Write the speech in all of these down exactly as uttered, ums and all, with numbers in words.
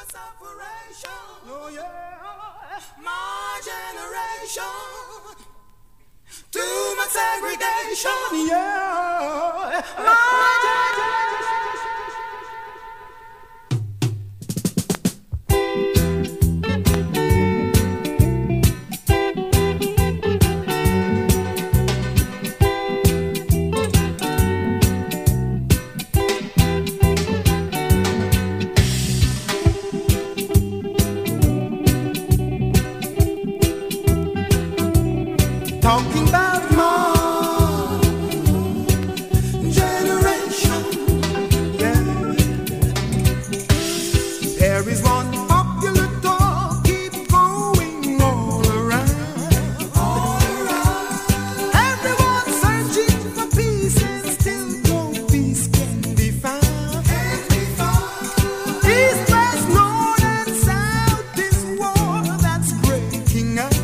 Oh yeah, my generation. Too much segregation. Yeah, my generation. Talking about my generation, yeah. There is one popular talk keep going all around, all around. Everyone searching for peace and still no peace can be found. Can be found. East, west, north and south is war that's breaking out.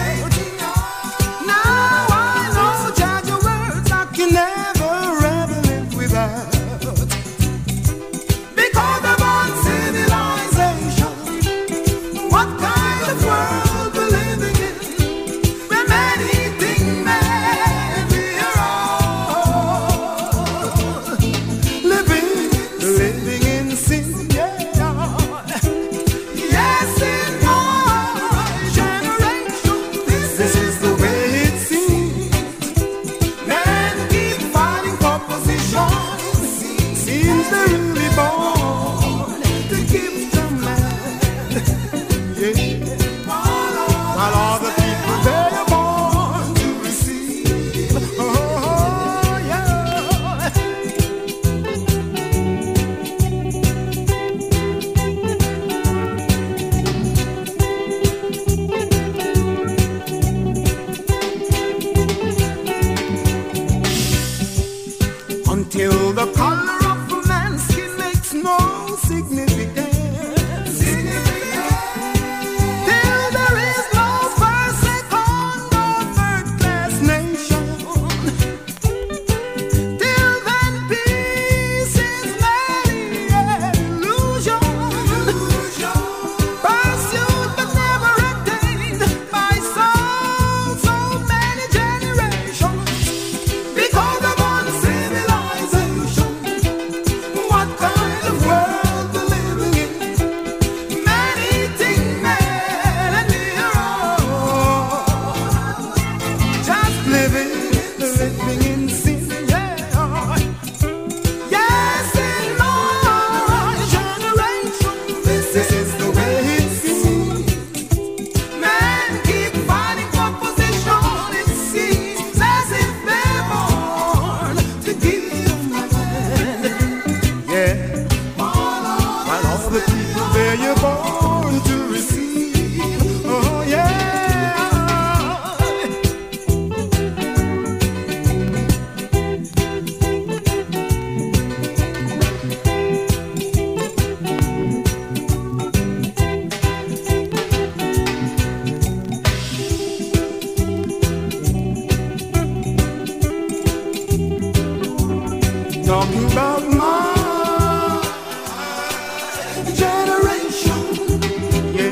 Until the color of a man's skin makes no significance. Significance. Till there is no first, second, or third class nation. Till then peace is merely an illusion. Illusion. Pursued but never attained by so, so many generations. Because of talking about my generation, yeah.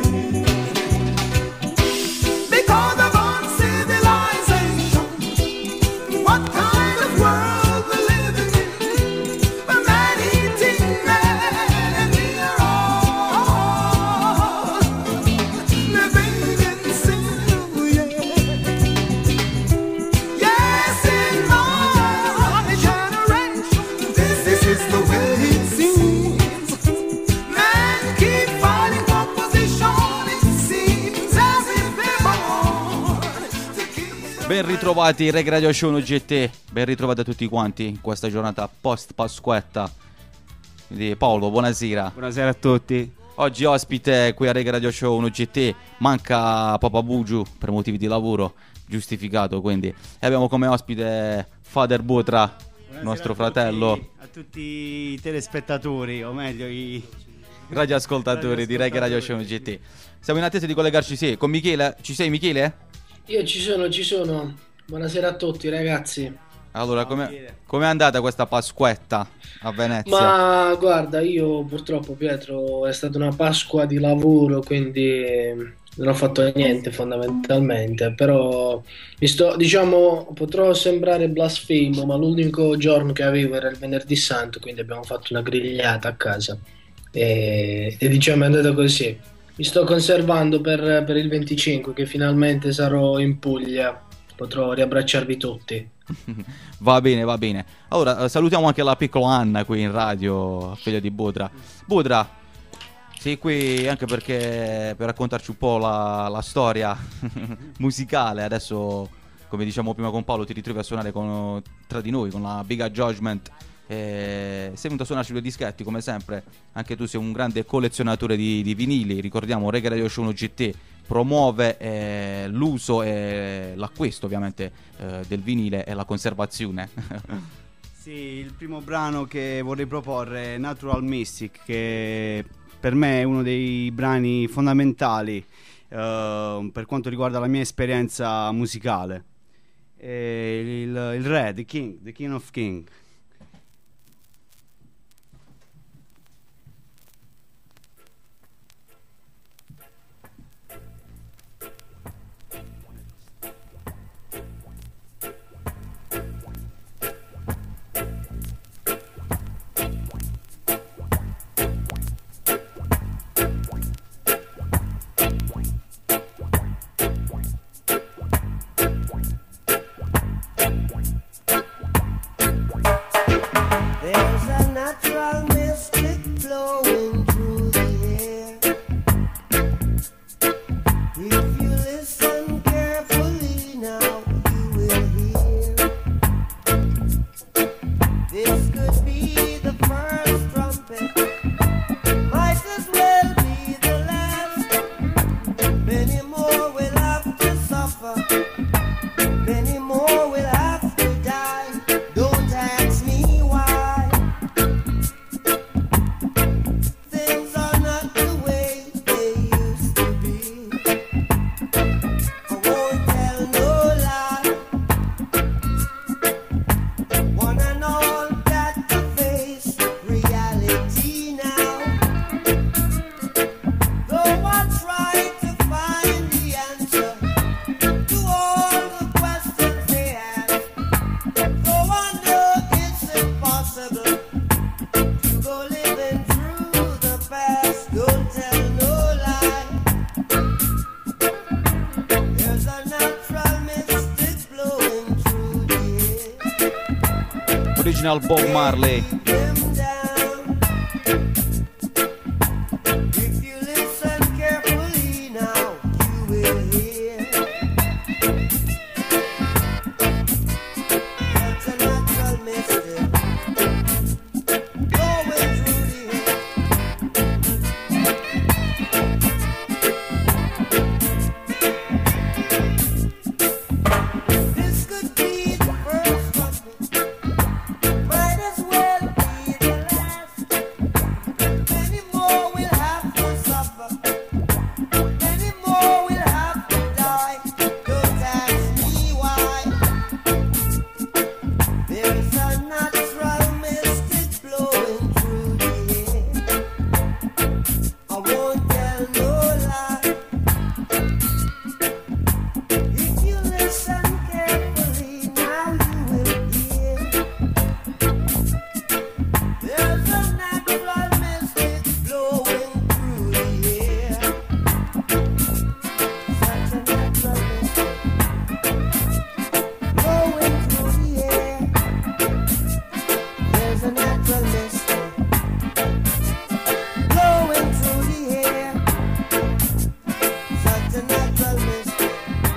Because of uncivilization, what kind of world we're living in? A man-eating man, and we are all living in sin, yeah. Yes, in my generation, this is the way it seems. Men keep fighting for position, it seems as if they're born to keep. Ben ritrovati Reggae Radio Show uno G T, ben ritrovati a tutti quanti in questa giornata post Pasquetta. Quindi Paolo, buonasera. Buonasera a tutti. Oggi ospite qui a Reggae Radio Show uno G T, manca Papa Bugiu per motivi di lavoro, giustificato quindi. E abbiamo come ospite Father Butra, Buonasera nostro a fratello. tutti, a tutti i telespettatori, o meglio i radioascoltatori di Reggae Radio Show G T. Siamo in attesa di collegarci, sì, con Michele. Ci sei Michele? Io ci sono, ci sono. Buonasera a tutti ragazzi. Allora, Ciao, come Michele. è andata questa Pasquetta a Venezia? Ma guarda, io purtroppo Pietro è stata una Pasqua di lavoro, quindi non ho fatto niente fondamentalmente, però mi sto, diciamo, potrò sembrare blasfemo, ma l'unico giorno che avevo era il venerdì santo, quindi abbiamo fatto una grigliata a casa e, e diciamo è andata così. Mi sto conservando per, per il venticinque che finalmente sarò in Puglia, potrò riabbracciarvi tutti. Va bene, va bene. Allora, eh, salutiamo anche la piccola Anna qui in radio, figlia di Budra. Budra, sei qui anche perché per raccontarci un po' la, la storia musicale. Adesso, come diciamo prima con Paolo, ti ritrovi a suonare con, tra di noi con la Big Judgment. Eh, sei venuto a suonarci due dischetti come sempre. Anche tu sei un grande collezionatore di, di vinili. Ricordiamo Reggae Radio Show uno G T promuove eh, l'uso e l'acquisto ovviamente eh, del vinile e la conservazione. Sì, il primo brano che vorrei proporre è Natural Mystic, che per me è uno dei brani fondamentali eh, per quanto riguarda la mia esperienza musicale. E il, il re, The King, The King of King. There's a natural mystic flowing through the air. If you listen carefully now, you will hear. This could be the first trumpet, might as well be the last. Many more will have to suffer, many more will have to die. Don't ask me why. Things are not the way they used to be. I won't tell no lie. One and all got to face reality now. Though I try to find the answer to all the questions they ask, though I know it's impossible to go living through the past. Don't tell no lie. There's a natural mystic blowing through the air. Original Bob Marley. Them down. If you listen carefully now, you will hear. That's a natural mystic blowing through the air. This could be the first trumpet, might as well be the last. Many more will have to suffer, many more will have to die. Don't ask me why. There's a natural mystic blowing through the air. I won't tell no lie. If you listen carefully, now you will hear. There's a natural mystic blowing through the air. Such a natural mystic blowing through the air. There's a natural mystic blowing through the air. Such a natural mystic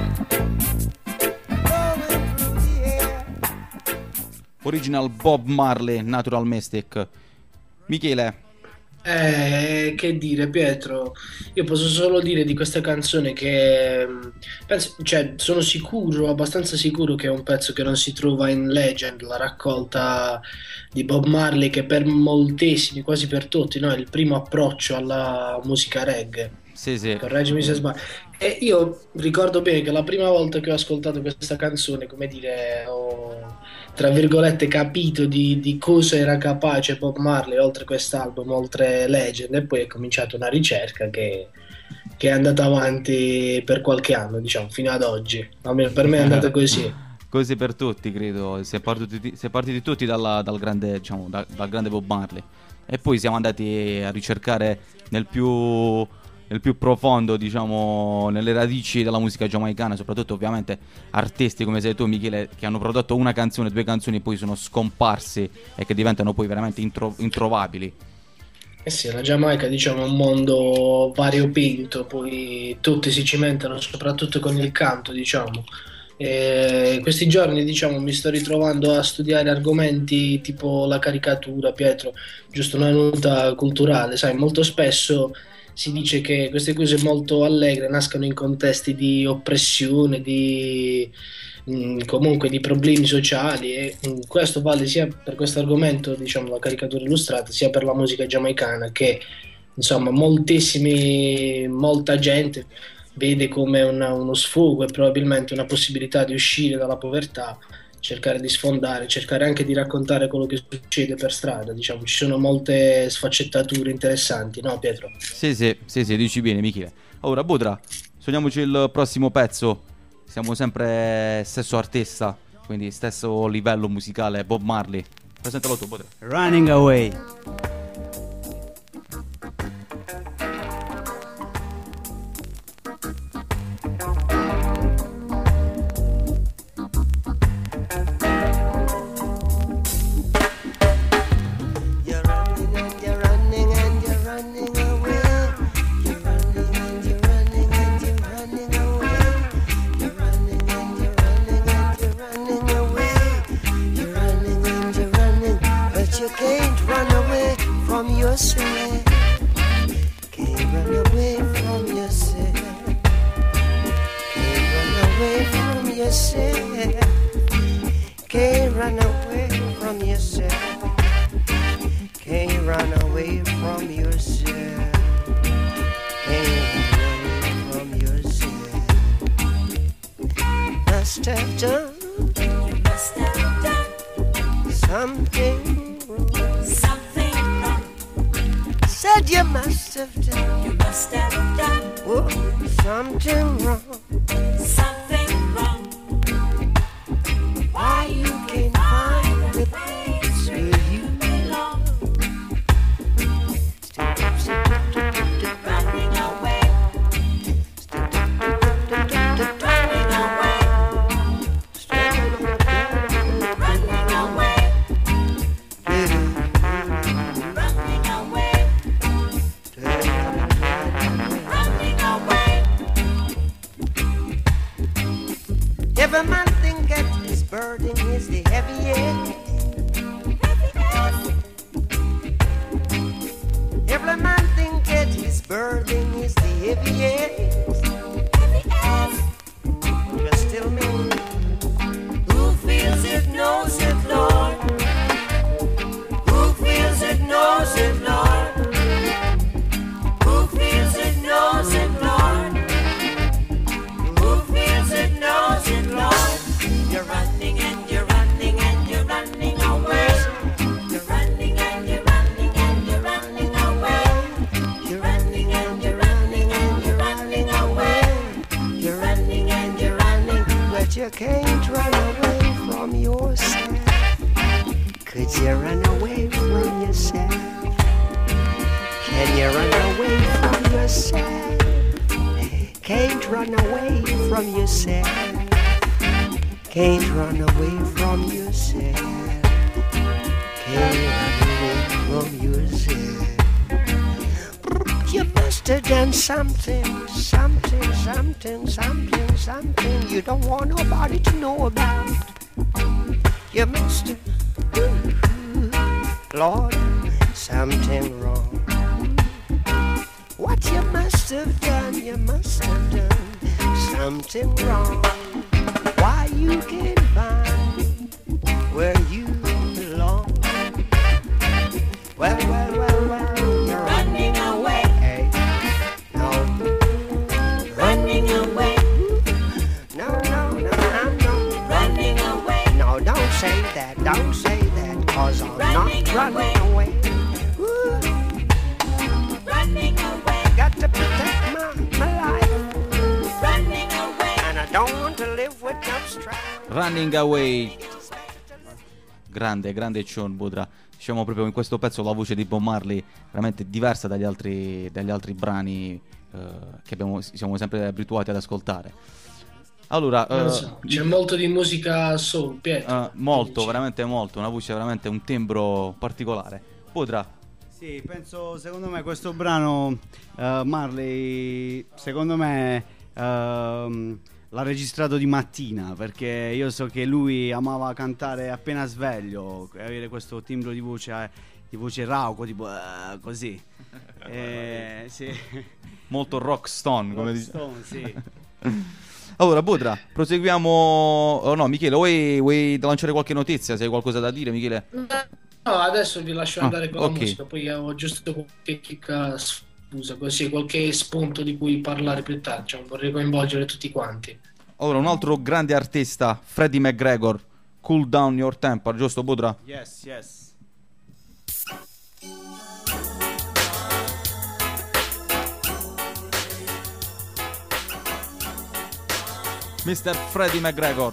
blowing through the air. Original Bob Marley, Natural Mystic. Michele, Eh, che dire, Pietro? Io posso solo dire di questa canzone che mh, penso, cioè, sono sicuro, abbastanza sicuro che è un pezzo che non si trova in Legend, la raccolta di Bob Marley, che per moltissimi, quasi per tutti, no, è il primo approccio alla musica reggae. Sì, sì. Correggimi se sbaglio. E io ricordo bene che la prima volta che ho ascoltato questa canzone, come dire, ho tra virgolette capito di, di cosa era capace Bob Marley oltre quest'album, oltre Legend, e poi è cominciata una ricerca che, che è andata avanti per qualche anno, diciamo, fino ad oggi. Almeno per me è andata così. Così per tutti, credo. Si è partiti, si è partiti tutti dalla- dal grande, diciamo, da- dal grande Bob Marley. E poi siamo andati a ricercare nel più, nel più profondo, diciamo, nelle radici della musica giamaicana, soprattutto ovviamente artisti come sei tu, Michele, che hanno prodotto una canzone, due canzoni e poi sono scomparsi e che diventano poi veramente intro- introvabili. Eh sì, la Giamaica diciamo è un mondo variopinto, poi tutti si cimentano soprattutto con il canto, diciamo. E questi giorni, diciamo, mi sto ritrovando a studiare argomenti tipo la caricatura, Pietro, giusto una nota culturale, sai, molto spesso si dice che queste cose molto allegre nascano in contesti di oppressione, di mh, comunque di problemi sociali e mh, questo vale sia per questo argomento, diciamo, la caricatura illustrata, sia per la musica giamaicana che, insomma, moltissimi, molta gente vede come una- uno sfogo e probabilmente una possibilità di uscire dalla povertà, cercare di sfondare, cercare anche di raccontare quello che succede per strada, diciamo, ci sono molte sfaccettature interessanti, no Pietro? Sì, sì, sì, sì, dici bene, Michele. Allora, Budra, sogniamoci il prossimo pezzo. Siamo sempre stesso artista, quindi stesso livello musicale, Bob Marley. Presentalo tu, Budra. Running Away. You're running and you're running and you're running away. You're running and you're running and you're running away. You're running and you're running and you're running away. You're running and you're running, but you can't run away from yourself. Can't run away from yourself. Can't run away from yourself. Can't run away from yourself. Can't run away from yourself. Can't run away from yourself. Must have done. You must have done something wrong. Something wrong. Said you must have done. You must have done. Whoa, something wrong. Something wrong. Why you can't find the place where you belong? Running away. Running away. Running away. Running away. Running away. Every man thinketh his burden is the heaviest. Every man thinketh his burden is the heaviest. Just tell me, who feels it, knows it, Lord? Who feels it, knows it, Lord? Who feels it, knows it, Lord? Who feels it, knows it, Lord? You're running and you're running and you're running away. You're running and you're running and you're running away. You're running and you're running and you're running away. You're running and you're running, but you can't run away from yourself. Could you run away from yourself? Can you run away from yourself? Can't run away from yourself. Can't run away from yourself. Can't run away from yourself. You must have done something, something, something, something, something you don't want nobody to know about. You must have, Lord, something wrong. What you must have done, you must have done something wrong. Why you can't find where you belong? Well, well, well, well, you're running away. Hey, no, Running Away. Grande, grande Sean Budra. Diciamo proprio in questo pezzo la voce di Bob Marley veramente diversa dagli altri, dagli altri brani eh, che abbiamo, siamo sempre abituati ad ascoltare. Allora, Non lo eh, so, c'è molto di musica soul, Pietro. eh, molto, Dici? veramente molto, una voce veramente un timbro particolare. Budra, Sì, penso, secondo me questo brano eh, Marley, secondo me ehm, l'ha registrato di mattina, perché io so che lui amava cantare appena sveglio, avere questo timbro di voce, eh, di voce rauco, tipo eh, così. Eh, sì. molto rock stone, come dice. Stone, sì. Allora, Budra, proseguiamo. Oh no, Michele, vuoi, vuoi lanciare qualche notizia? Se hai qualcosa da dire, Michele? No, adesso vi lascio Ah, andare con ok. la musica, poi ho giusto qualche chicca scusa, così qualche spunto di cui parlare più tardi, cioè, vorrei coinvolgere tutti quanti. Allora, un altro grande artista, Freddie McGregor, Cool Down Your Temper, giusto, Budra? Yes, yes. mister Freddie McGregor.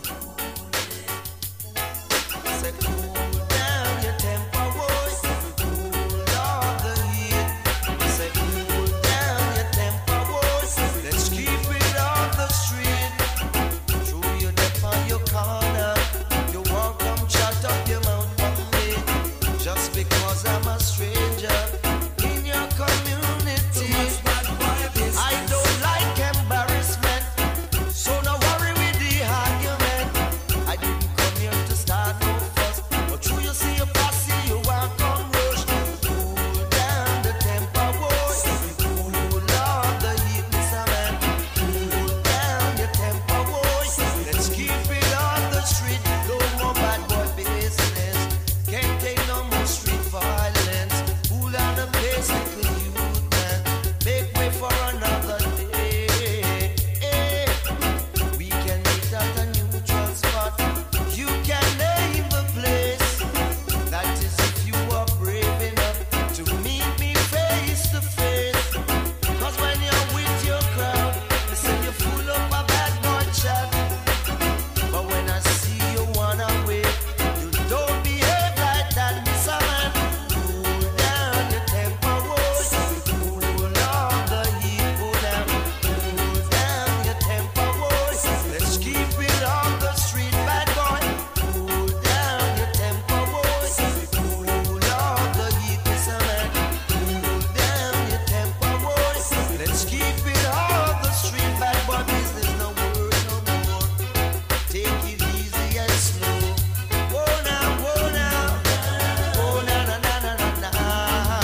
Say cool down your temper, boys. Cool off the heat. Say cool down your temper, boys. Let's keep it on the street. Throw your dip on your corner. You won't come chat up your mouth for me. Just because I'm a stranger in your community. I don't like embarrassment. So no worry with the argument. I didn't come here to start no fuss, but you you see a posse, you want come rush. Cool down the temper, boys. Cool off the heat, Mister Man. Cool down your temper, boys. Let's keep it on the street. No more bad boy business. Can't take no more street violence. Cool down the pace, little youth man. Make way for another day. We can meet at a neutral spot. You can name the place. That is if you are brave enough to meet me face to face. Cause when you're with your crowd, they say you're full of a bad boy chat. But when I see you one away, you don't behave like that, Miss Man. Cool down your temper, boys. Cool off the heat, go down. Cool down your temper, boys. Let's keep it on the street, bad boy. Cool down your temper, boys. Cool off the heat, Miss Man. Cool down your temper, boys. Let's keep it on the street, bad boy. Business no word no more. Take it easy and slow. Whoa now, whoa now. Oh na na na na na na.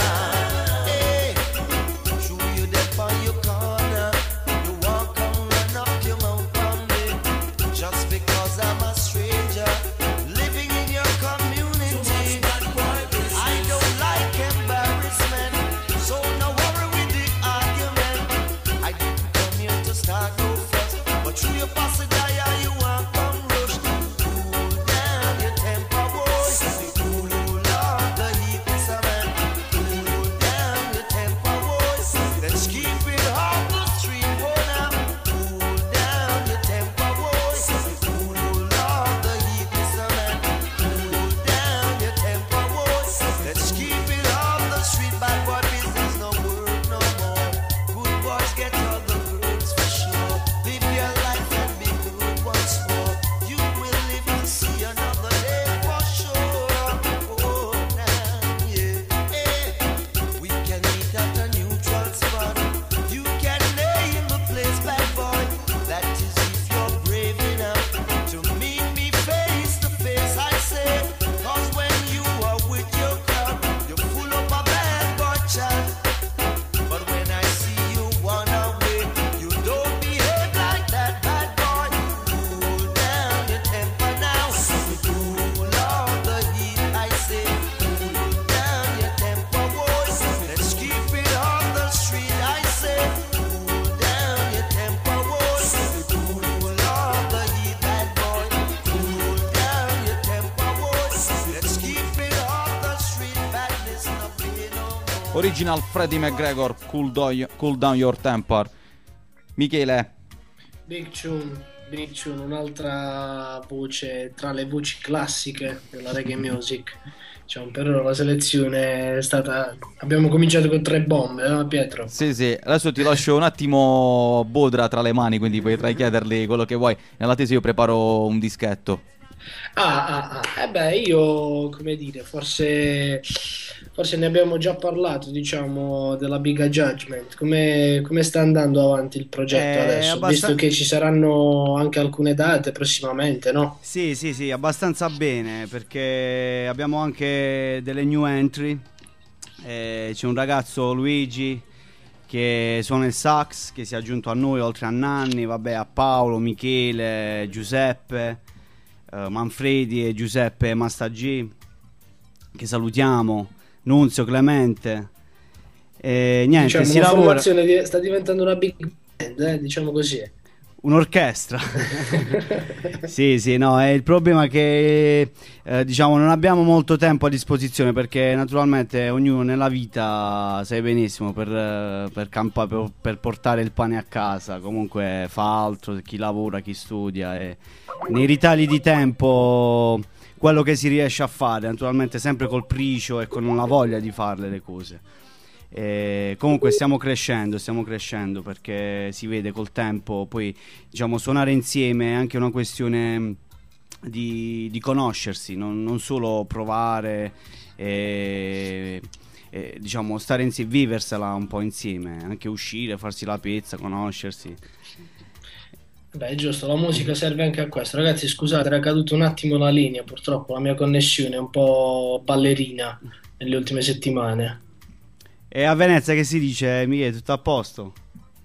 Hey, show you that on your corner. You walk and run up your mouth on me. Just because I'm a stranger living in your community. I don't like embarrassment, so no worry with the argument. I didn't come here to start no fuss, but through your posse dire you want come rush. Cool down your temper, boys. Cool off the heat, Mister Man. Cool down your temper, boys. Let's keep it off the street, oh now. Cool down your temper, boys. Cool off the heat, Mister Man. Cool down your temper, boys. Let's keep it off the street, bad boy business no work no more. Good boys get all the girls for sure. Live your life and be good once more. You will live to see another day for sure. Oh, nah, yeah, eh. We can meet at a neutral spot. You can name the place, bad boy. That is if you're brave enough to meet me face to face. I say, cause when you are with your crowd, you're full of a bad boy chat. But when I see you one away, you don't behave like that, bad boy. Cool down your temper now. Cool off the heat, I say. Cool down your temper, boys. Let's keep it on the street, I say. Cool down your temper, boys. Cool off the heat, bad boy. Cool down your temper, boys. Let's keep it on the street, badness not be no more. Original Freddie McGregor, Cool, Do- cool Down Your Temper. Michele, Big tune, Mitchell, un'altra voce tra le voci classiche della reggae music. Diciamo, per ora la selezione è stata. Abbiamo cominciato con tre bombe, no, Pietro? Sì, sì, adesso ti lascio un attimo Bodra tra le mani, quindi potrai chiedergli quello che vuoi. Nell'attesa io preparo un dischetto. Ah, ah, ah. Eh beh, io, come dire, forse, forse ne abbiamo già parlato, diciamo, della Big Judgment. Come, come sta andando avanti il progetto È adesso? Visto abbastan- che ci saranno anche alcune date prossimamente, no? Sì, sì, sì, abbastanza bene perché abbiamo anche delle new entry. Eh, c'è un ragazzo, Luigi, che suona il sax, che si è aggiunto a noi oltre a Nanni, vabbè, a Paolo, Michele, Giuseppe, eh, Manfredi e Giuseppe Mastaggi, che salutiamo, Nunzio, Clemente. E niente, Diciamo, si la lavora. formazione di- sta diventando una big band, eh, diciamo così. Un'orchestra. Sì, sì, no, è il problema che eh, diciamo non abbiamo molto tempo a disposizione perché naturalmente ognuno nella vita sai benissimo per, eh, per, campa- per, per portare il pane a casa, comunque fa altro, chi lavora, chi studia e nei ritagli di tempo quello che si riesce a fare, naturalmente sempre col pricio e con la voglia di farle le cose. E comunque stiamo crescendo, stiamo crescendo perché si vede col tempo, poi diciamo suonare insieme è anche una questione di, di conoscersi, non, non solo provare e, e diciamo stare insieme, viversela un po' insieme, anche uscire, farsi la pizza, conoscersi. Beh, è giusto, la musica serve anche a questo. Ragazzi, scusate, era caduta un attimo la linea, purtroppo la mia connessione è un po' ballerina nelle ultime settimane. E a Venezia che si dice, Michele, tutto a posto?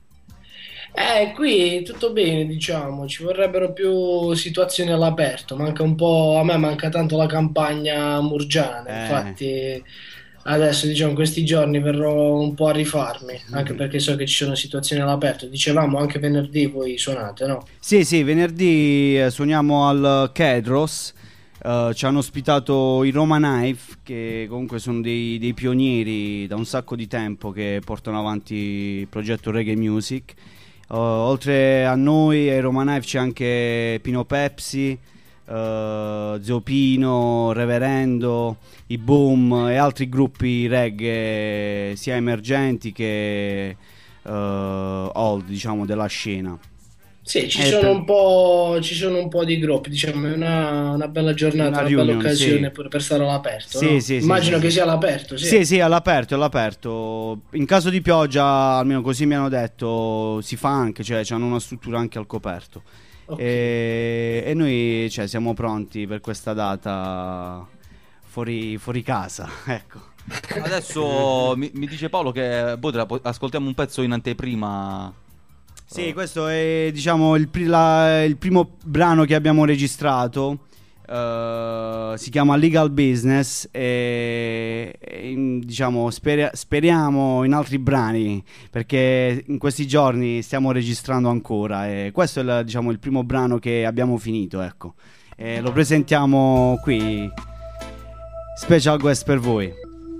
Eh, qui tutto bene, diciamo, ci vorrebbero più situazioni all'aperto, manca un po', a me manca tanto la campagna murgiana, Eh. infatti adesso, diciamo, questi giorni verrò un po' a rifarmi, anche perché so che ci sono situazioni all'aperto, dicevamo anche venerdì voi suonate, no? Sì, sì, venerdì eh, suoniamo al Kedros. Uh, ci hanno ospitato i Roma Knife, che comunque sono dei, dei pionieri da un sacco di tempo che portano avanti il progetto Reggae Music. Uh, oltre a noi e ai Roma Knife c'è anche Pino Pepsi, uh, Zio Pino, Reverendo, i Boom e altri gruppi reggae sia emergenti che uh, old, diciamo, della scena. Sì, ci Eh, sono per- un po', ci sono un po' di gruppi, diciamo, è una, una bella giornata, Una una, reunion, bella occasione sì. pure per stare all'aperto, Sì, no? sì, sì, Immagino sì, che sì. sia all'aperto, sì. Sì, sì, all'aperto, all'aperto. In caso di pioggia, almeno così mi hanno detto, si fa anche, cioè hanno una struttura anche al coperto. Ok. E, e noi, cioè, siamo pronti per questa data fuori, fuori casa, ecco. Adesso mi, mi dice Paolo che Bodra, po- ascoltiamo un pezzo in anteprima. Sì, questo è, diciamo, il, pri- la- il primo brano che abbiamo registrato. eh, si chiama Legal Business e, e, in- diciamo, speri- speriamo in altri brani perché in questi giorni stiamo registrando ancora e questo è il, diciamo, il primo brano che abbiamo finito, ecco. E lo presentiamo qui, special guest per voi.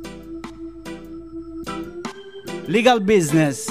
Legal Business.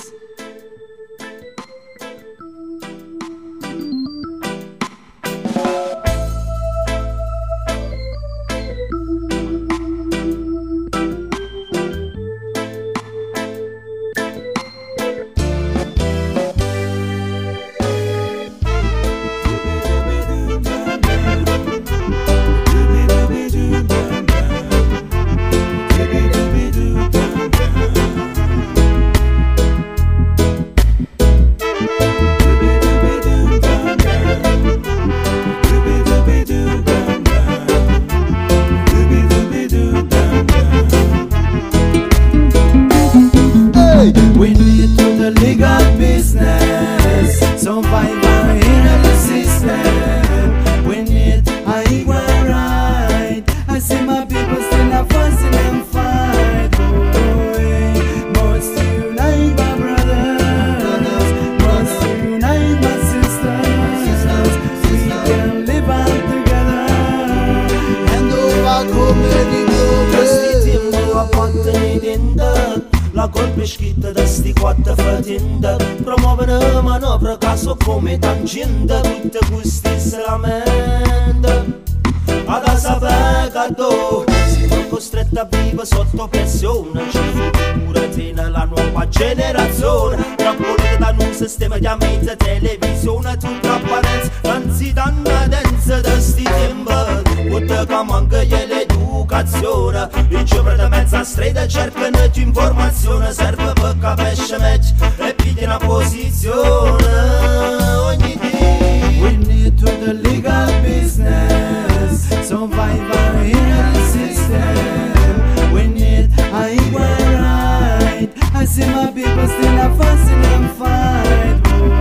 Hey, we need to the legal business. Survivor in the system. We need a equal right. I see my people still a fussing and fight. Oh, we must unite my brothers. Must unite my sisters. We can live out together. And over comedy questi tempo a quattro in la colpa è scritta da sti quattro fratelli. promuove una manovra caso come tangente, tutte queste si lamenta. Ad sapere che tu siamo costretti a vivere sotto pressione, ci futuro tiene la nuova generazione, tra politica da un sistema di mezza televisione, tutta apparenza, non si danno densa da sti tempi, quando che manca l'educazione, i giovani di mezza strada cercano di informazione, serve per capire meglio e pigliare una posizione ogni day. We need to the legal business, survival in the system. We need a equal right. I see my people still a fussing and fight.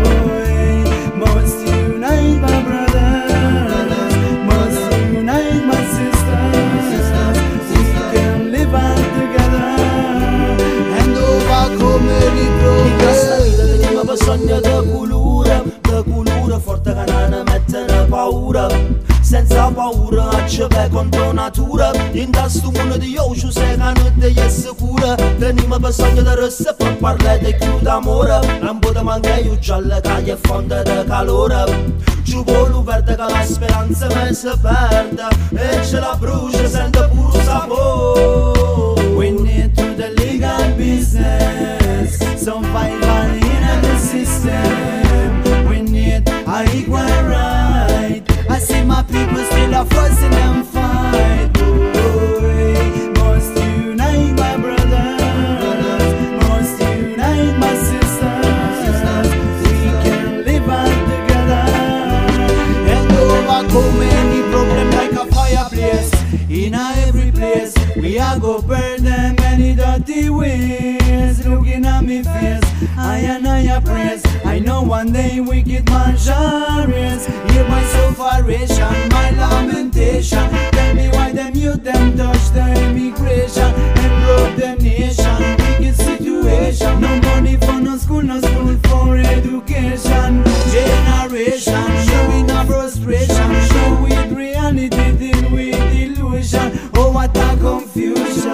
Boy, must unite my brothers, must unite my sisters. We can live out together and overcome any In questa problem. vita teniamo bisogno di cultura, di cultura forte che non mettere paura, senza paura a ceve contro natura. In questo mondo di oggi sei che non ti è sicura, teniamo bisogno di rossa per parlare di più d'amore, non può mancare io giallo che è fonte di calore. Giù volo verde che la speranza me si perde e ce la brucia sente puro sapore. We need to the legal business, survival in the system. We need a equal right. I see my people still a fussing and fight. Boy, must unite my brothers, must unite my sisters. We can live out together and overcome any problem like a fireplace. In a every place, we are go burn them any dirty ways. Looking at me face, I and I a praise. I know one day wicked man shall rise. Hear my sufferation, my lamentation. Tell me why them youth them touch the immigration and broke the nation. Wicked situation, no money for no school, no school for education. Generation showing a frustration, show with reality, deal with illusion. Oh, what a confusion!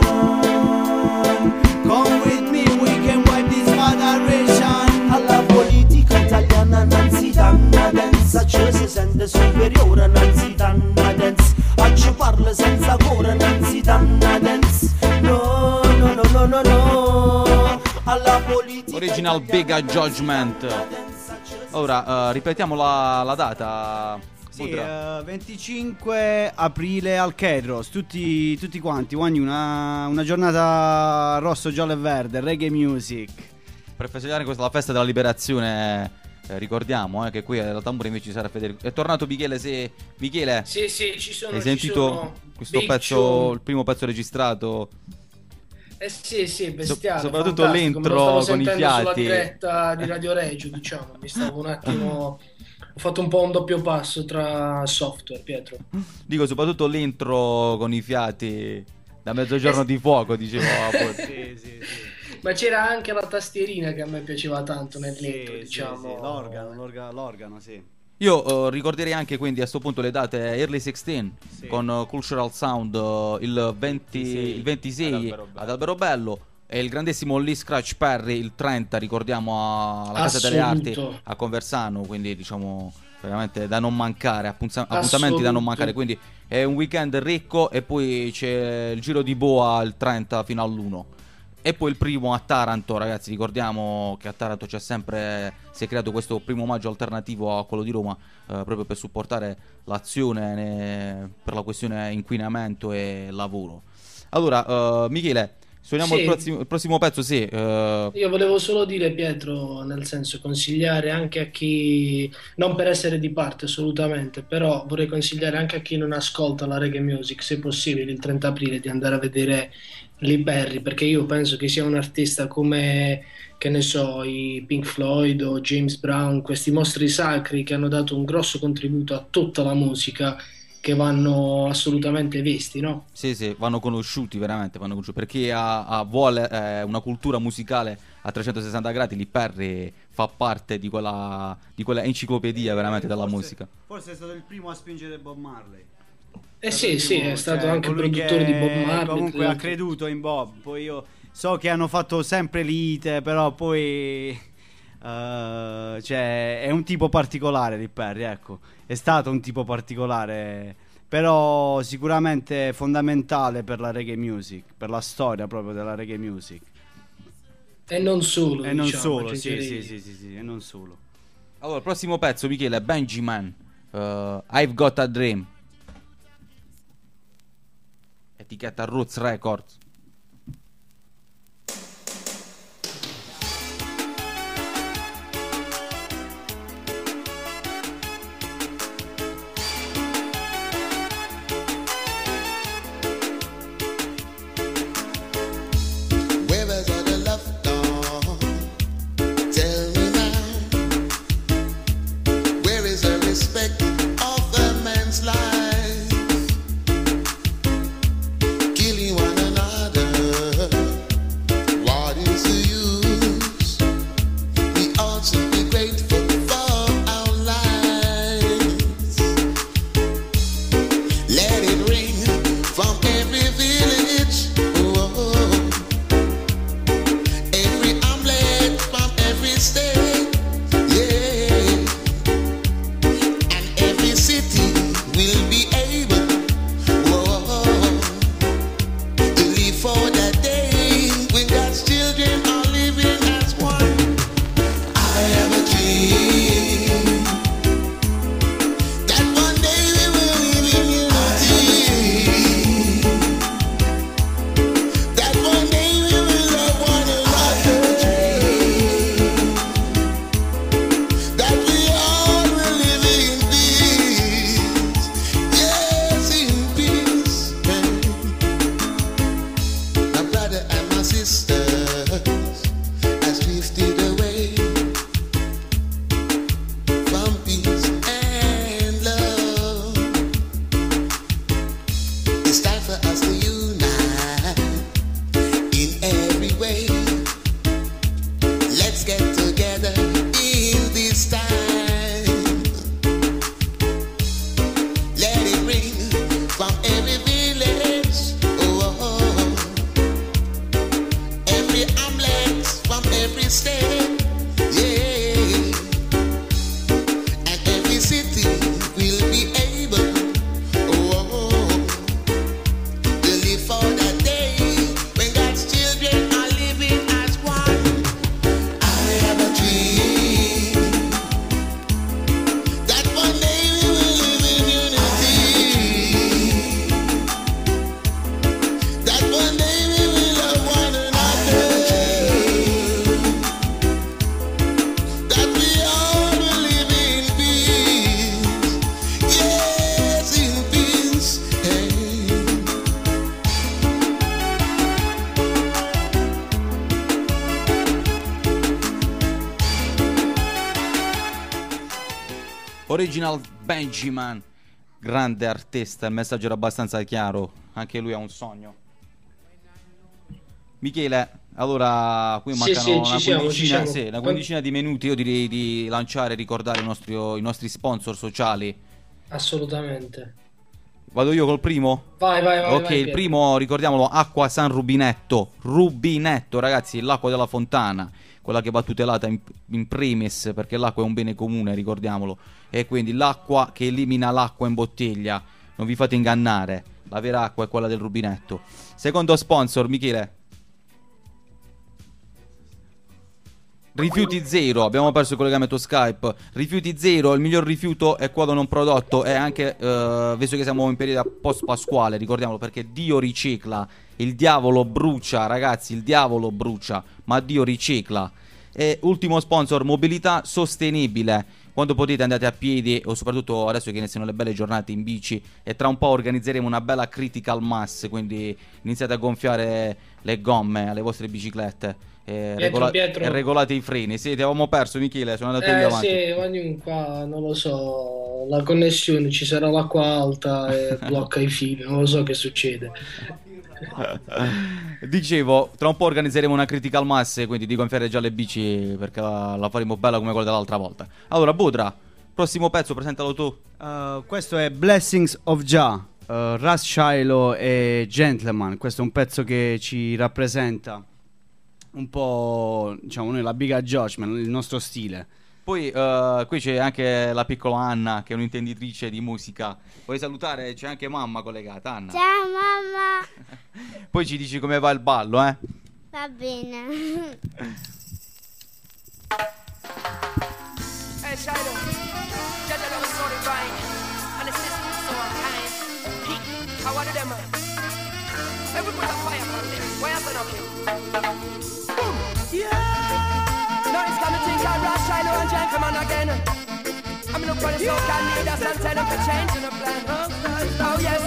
Come with me, we can wipe this federation. Alla politica italiana non si danna densa, ci si sente superiore, non si danna densa, a ci parla senza cuore, non si danna densa. No, no, no, no, no, no. Alla politica Original italiana Big Judgment. non si danna densa, ci si Ora eh, ripetiamo la, la data. Sì, Budra. eh, venticinque aprile al Kedros, tutti, tutti quanti, ogni una, una giornata rosso, giallo e verde, reggae music. Per festeggiare questa la festa della liberazione, eh, ricordiamo eh, che qui alla tambura invece ci sarà Federico. È tornato Michele, se Michele, Sì, sì, ci sono. hai ci sentito sono questo Big pezzo, Show. il primo pezzo registrato? Eh sì, sì, bestiale, So- soprattutto fantastico. Me lo l'intro stavo con i sentendo sulla fiati. diretta di Radio Reggio, diciamo. Mi stavo un attimo. Ho fatto un po' un doppio passo tra software, Pietro. Dico soprattutto l'intro con i fiati da mezzogiorno Eh, di fuoco, dicevo. appunto. Sì, sì, sì. Ma c'era anche la tastierina che a me piaceva tanto nel Sì, letto, sì, diciamo. sì, l'organo, l'orga- l'organo, sì. Io eh, ricorderei anche quindi a sto punto le date Early sedici Sì. con eh, Cultural Sound eh, il, venti, il ventisei ad Alberobello. ad Alberobello e il grandissimo Lee Scratch Perry il trenta, ricordiamo, alla Casa delle Arti Assoluto. a Conversano, quindi diciamo veramente da non mancare, appunza- appuntamenti da non Assoluto. mancare, quindi è un weekend ricco e poi c'è il giro di boa il trenta fino all'uno. E poi il primo a Taranto, ragazzi, ricordiamo che a Taranto c'è sempre, si è creato questo primo maggio alternativo a quello di Roma, eh, proprio per supportare l'azione ne- per la questione inquinamento e lavoro. Allora, eh, Michele, suoniamo Sì. il, prossimo, il prossimo pezzo, sì. eh, Io volevo solo dire, Pietro, nel senso consigliare anche a chi, non per essere di parte assolutamente, però vorrei consigliare anche a chi non ascolta la reggae music, se possibile, il trenta aprile, di andare a vedere Lee Perry, perché io penso che sia un artista come, che ne so, i Pink Floyd o James Brown, questi mostri sacri che hanno dato un grosso contributo a tutta la musica, che vanno assolutamente visti, no? Sì, sì, vanno conosciuti veramente, vanno conosciuti. Per chi ha, ha- vuole eh, una cultura musicale a trecentosessanta gradi, Lee Perry fa parte di quella, di quella enciclopedia veramente della Forse- musica. Forse è stato il primo a spingere Bob Marley. Eh Stato sì, il sì, primo, è stato cioè, anche colui produttore di che Bob Marley. comunque tra ha l'altro. creduto in Bob. Poi io so che hanno fatto sempre lite, però poi Eh, cioè, è un tipo particolare Lee Perry, ecco. È stato un tipo particolare, però sicuramente fondamentale per la reggae music, per la storia proprio della reggae music. E non solo, E non diciamo, solo, sì, aggiungerei. sì, sì, sì, sì, e non solo. Allora, il prossimo pezzo, Michele, è Benjamin, uh, I've Got a Dream. Etichetta Roots Records. Where is all the love gone? Tell me now. Where is the respect of a man's life? Killing one another. What is the use? We ought to be grateful for our lives. Let it ring from every village. Whoa. Every omelet from every state, yeah, and every city will be able, whoa, to live for that day when God's children are living as one. I have a dream that one day we will live in unity. That one day we will love one another. That we all will live in peace. Yes, in peace. My brother and my sisters has drifted away from peace and love. It's time for us to unite in every way. Let's get together in this time. Let it ring from every village, oh, every hamlet from every state, yeah, and every city will be able, oh, to live for that day when God's children are living as one. I have a dream that one day we will live in unity. That one day we will love one another. That we all will live in peace. Yes, in peace. Hey. Original Benjamin, grande artista, il messaggio era abbastanza chiaro, anche lui ha un sogno. Michele, allora qui Sì, mancano sì, una, ci siamo, quindicina, ci siamo. sì, una quindicina di minuti, io direi di lanciare e ricordare i nostri, i nostri sponsor sociali. Assolutamente. Vado io col primo? Vai, vai, vai. Ok, vai, il Pietro. primo, ricordiamolo, Acqua San Rubinetto. Rubinetto, ragazzi, l'acqua della fontana, quella che va tutelata in, in primis, perché l'acqua è un bene comune, ricordiamolo. E quindi l'acqua che elimina l'acqua in bottiglia. Non vi fate ingannare, la vera acqua è quella del rubinetto. Secondo sponsor, Michele. Rifiuti zero, abbiamo perso il collegamento Skype. Rifiuti zero, il miglior rifiuto è quello non prodotto. E anche, eh, visto che siamo in periodo post pasquale, ricordiamolo, perché Dio ricicla. Il diavolo brucia, ragazzi, il diavolo brucia, ma Dio ricicla. E ultimo sponsor, mobilità sostenibile. Quando potete andate a piedi, o soprattutto adesso che iniziano le belle giornate in bici. E tra un po' organizzeremo una bella critical mass, quindi iniziate a gonfiare le gomme alle vostre biciclette. E, Pietro, regola- Pietro. e regolate i freni. Sì, ti avevamo perso, Michele, sono andato io Eh avanti. sì, ogni qua, non lo so, la connessione, ci sarà l'acqua alta e blocca i fili, non lo so che succede. Dicevo, tra un po' organizzeremo una critical mass, quindi di gonfiare già le bici, perché la, la faremo bella come quella dell'altra volta. Allora, Budra, prossimo pezzo, presentalo tu. Uh, questo è Blessings of Jah, uh, Ras Shiloh e Gentleman. Questo è un pezzo che ci rappresenta un po', diciamo, noi la Biga George, ma il nostro stile. Poi eh, qui c'è anche la piccola Anna, che è un'intenditrice di musica. Vuoi salutare? C'è anche mamma collegata, Anna. Ciao mamma. Poi ci dici come va il ballo, eh? Va bene. Hey, Shiloh, judge a love story fine, and the system is so unkind. Heat, how are them, man? Every put a fire on them. Why are they up here? Boom! Yeah! Now it's gonna think I rush Shiloh and gentleman again. I'm look for the so-called leaders and tell them to change in the plan. Oh, yes,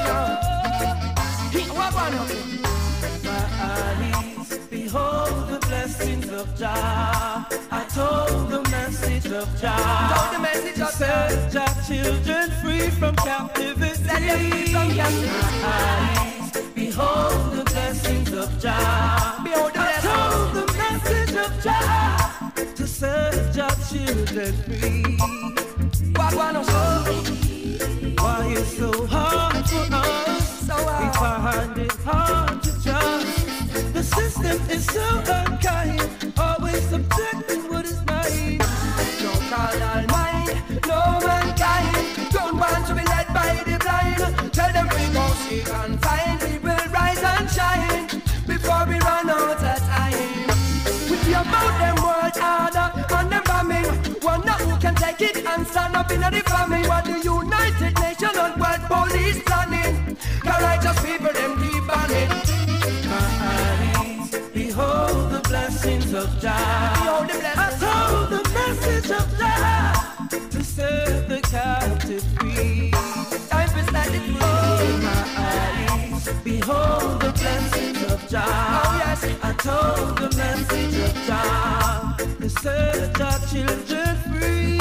no. Heat, what one up here? My eyes behold the blessings of Jah. I told the message of Jah. Told the message of Jah. Set Jah children free from captivity. Set them free from captivity. My eyes behold the blessings of Jah. Behold the I told the message of Jah to set Jah children free. What one up here? Why it's so hard for us? So We hard. find it hard to trust. The system is so unkind, always subjecting what is mine. No carnal mind, no mankind. Don't want to be led by the blind. Tell them we go seek and find. We will rise and shine before we run out of time. We be about them world harder and them bombing. One now who can take it and stand up in the famine. What the United Nations and World Police planning? The righteous people them keep on it. My eyes behold the blessings of Jah. Behold the blessings. I told the message of Jah to set the captive free. Time for standing free. Oh, my eyes behold the blessings of Jah. Oh, yes. I told the message of Jah to set Jah children free.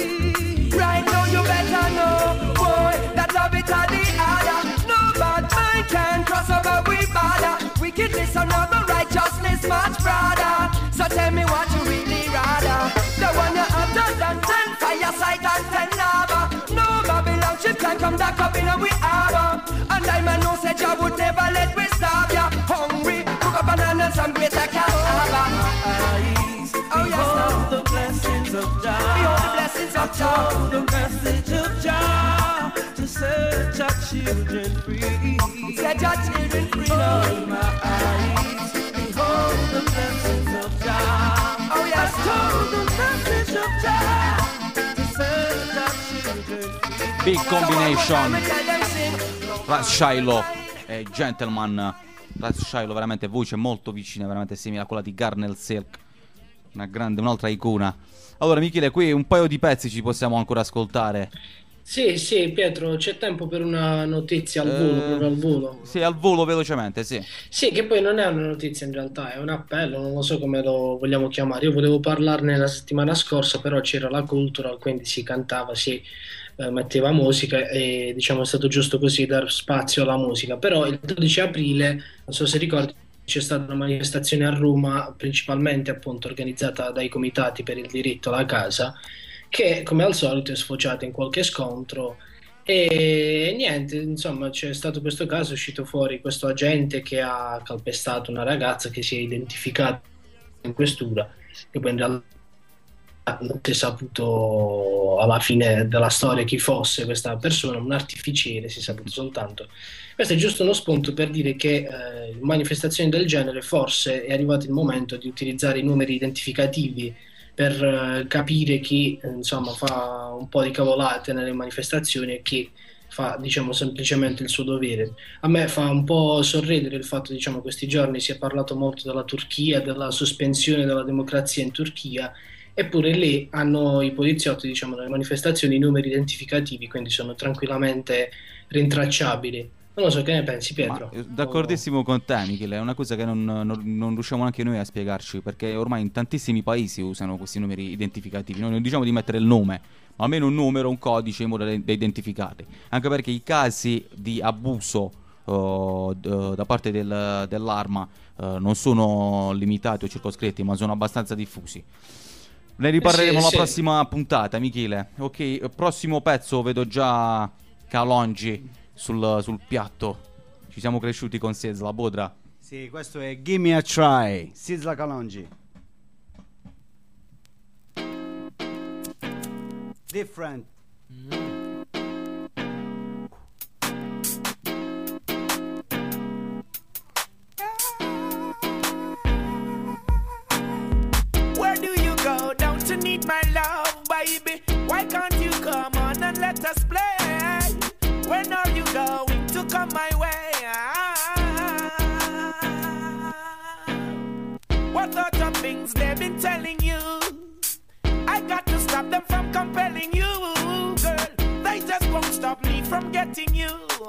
Right now you better know, boy, that love it or the other. No bad mind can cross over we border. Wickedness or not, but righteousness much broader. So tell me what you really rather. The one you have done than ten fireside and ten lava. No Babylon ship can come back up in a we harbor. And I man know said you would never let we starve ya. Hungry, cook up bananas and greater cassava. Eyes Oh, yes, behold no. the blessings of Jah. Behold the blessings of Jah. Told the message of Jah to set Jah children free. Set your children free now. My eyes behold the blessings of Jah. Oh, yes. I told the message of Jah to set Jah children free. Big combination. So one more time, tell them sing. Raz Shiloh e Gentleman. Raz Shiloh veramente voce molto vicina, veramente simile a quella di Garnell Silk. Una grande, un'altra icona. Allora Michele, qui un paio di pezzi ci possiamo ancora ascoltare. Sì, sì, Pietro, c'è tempo per una notizia al volo, Eh, proprio al volo. Sì, al volo velocemente, sì. Sì, che poi non è una notizia in realtà, è un appello, non lo so come lo vogliamo chiamare. Io volevo parlarne la settimana scorsa, però c'era la cultural, quindi si cantava, si eh, metteva musica e diciamo è stato giusto così dar spazio alla musica. Però il dodici aprile, non so se ricordi, c'è stata una manifestazione a Roma, principalmente appunto organizzata dai comitati per il diritto alla casa, che come al solito è sfociata in qualche scontro e niente, insomma c'è stato questo caso, è uscito fuori questo agente che ha calpestato una ragazza che si è identificata in questura, che poi in realtà non si è saputo alla fine della storia chi fosse questa persona, un artificiere, si è saputo soltanto. Questo è giusto uno spunto per dire che eh, in manifestazioni del genere forse è arrivato il momento di utilizzare i numeri identificativi per eh, capire chi eh, insomma fa un po' di cavolate nelle manifestazioni e chi fa diciamo semplicemente il suo dovere. A me fa un po' sorridere il fatto, diciamo, questi giorni si è parlato molto della Turchia, della sospensione della democrazia in Turchia, eppure lì hanno i poliziotti, diciamo, nelle manifestazioni i numeri identificativi, quindi sono tranquillamente rintracciabili. Non lo so, che ne pensi, Pietro? Ma, eh, d'accordissimo con te, Michele, è una cosa che non, non- non riusciamo neanche noi a spiegarci, perché ormai in tantissimi paesi usano questi numeri identificativi. Noi non diciamo di mettere il nome, ma almeno un numero, un codice in modo da da identificarli. Anche perché i casi di abuso eh, d- da parte del- dell'arma eh, non sono limitati o circoscritti, ma sono abbastanza diffusi. Ne riparleremo Eh sì, la sì. prossima puntata, Michele. Ok, eh, prossimo pezzo vedo già Calongi sul, sul piatto. Ci siamo cresciuti con Sezla, Bodra. Sì, questo è Gimme a Try, Sizzla Kalonji. Different. Where do you go? Don't you need my love, baby? Why can't you come on and let us play? When are you going to come my way? What sort of things they've been telling you? I got to stop them from compelling you, girl. They just won't stop me from getting you.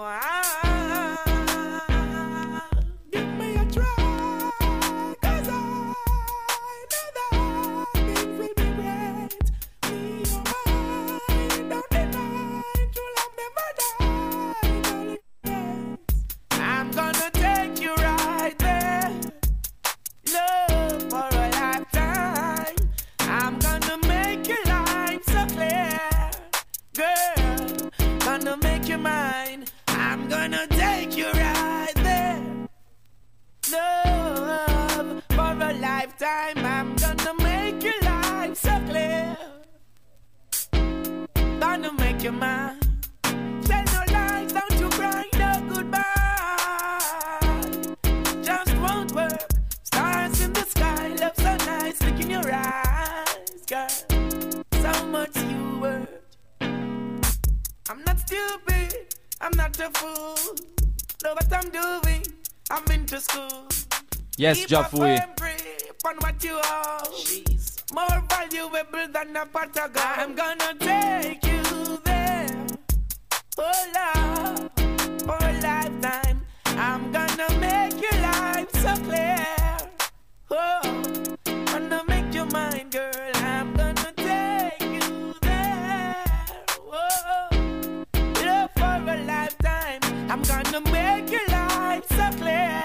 Give me a try, 'cause I know that things will be great. Me, your mind, don't deny. True love never dies, only grace. I'm gonna take you right there. Love for a lifetime. I'm gonna make your life so clear, girl. Gonna make you mine. I'm gonna take you right there. Love for a lifetime. I'm gonna make your life so clear. Gonna make you mine. Tell no lies, don't you cry, no goodbye. Just won't work. Stars in the sky, love so nice, look in your eyes, girl. So much you worth. I'm not stupid, I'm not a fool. Know what I'm doing, I'm into school. Yes, Keep già a fui. firm grip on what you hold. She's more valuable than a pot of gold. I'm gonna take you there. Oh love, for a lifetime. I'm gonna make your life so clear. Oh, gonna make you mine, girl. I'm gonna take you there. Oh, love for a lifetime. I'm gonna make your life so clear.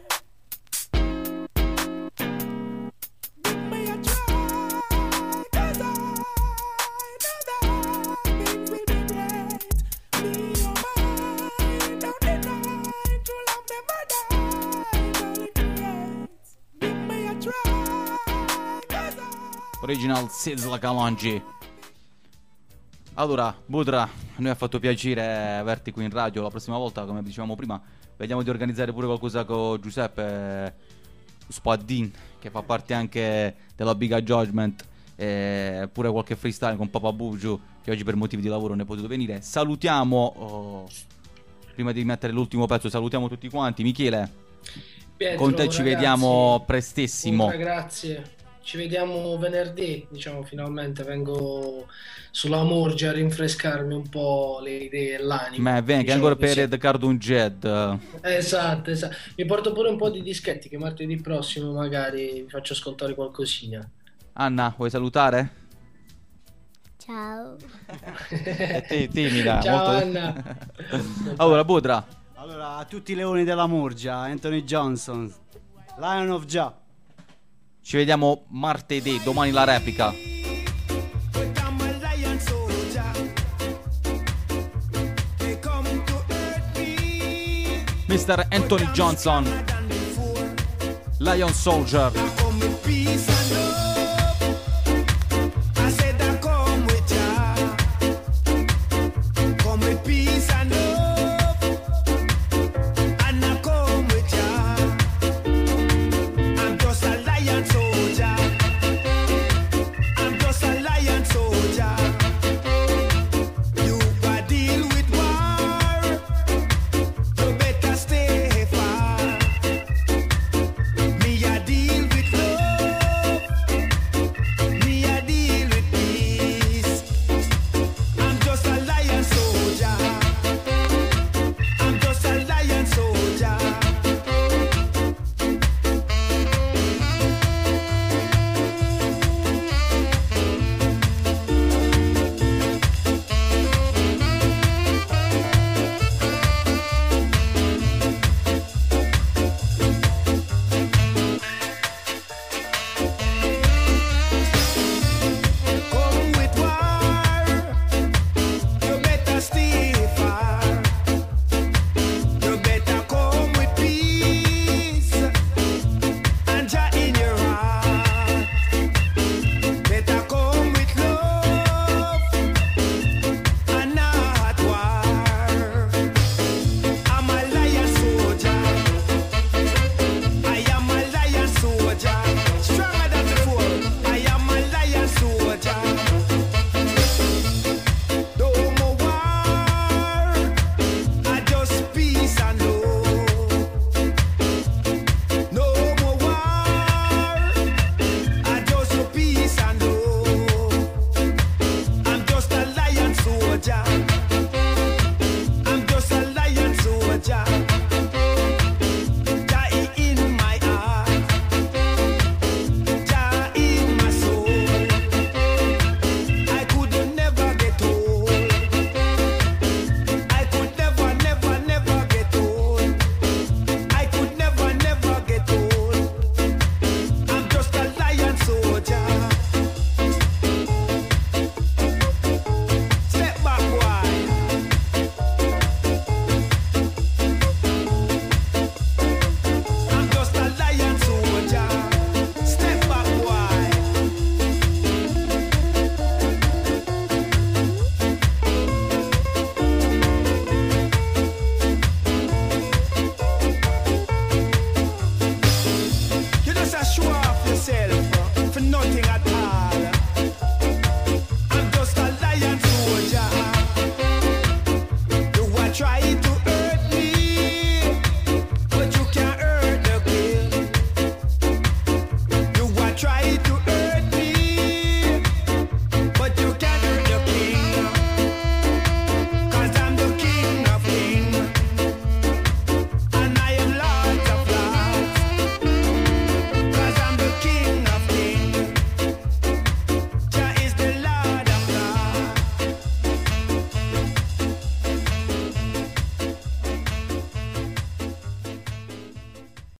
Give me a try, 'cause I know that things will be great. Me, your mind, don't deny. True love never dies, only creates. Give me a try, 'cause I Original Sizzla Kalonji. Allora, Budra, a noi ha fatto piacere averti qui in radio. La prossima volta, come dicevamo prima, vediamo di organizzare pure qualcosa con Giuseppe Spadin, che fa parte anche della Biga Judgment, e pure qualche freestyle con Papa Buju, che oggi per motivi di lavoro non è potuto venire. Salutiamo, oh, prima di mettere l'ultimo pezzo, salutiamo tutti quanti. Michele, Pietro, con te ci ragazzi, vediamo prestissimo. ultra grazie. Ci vediamo venerdì, diciamo, finalmente vengo sulla Murgia a rinfrescarmi un po' le idee e l'anima. Ma venga, diciamo ancora per così. Red Cartoon Jed. Esatto, esatto. Mi porto pure un po' di dischetti che martedì prossimo magari vi faccio ascoltare qualcosina. Anna, vuoi salutare? Ciao. È ti- timida. Ciao, molto- Anna. Allora, Budra, Allora, a tutti i leoni della Murgia, Anthony Johnson, Lion of Jah. ci vediamo martedì, domani la replica. But I'm a lion soldier. They come to hurt me. mister Anthony Johnson, Than before. Lion Soldier. Come peace and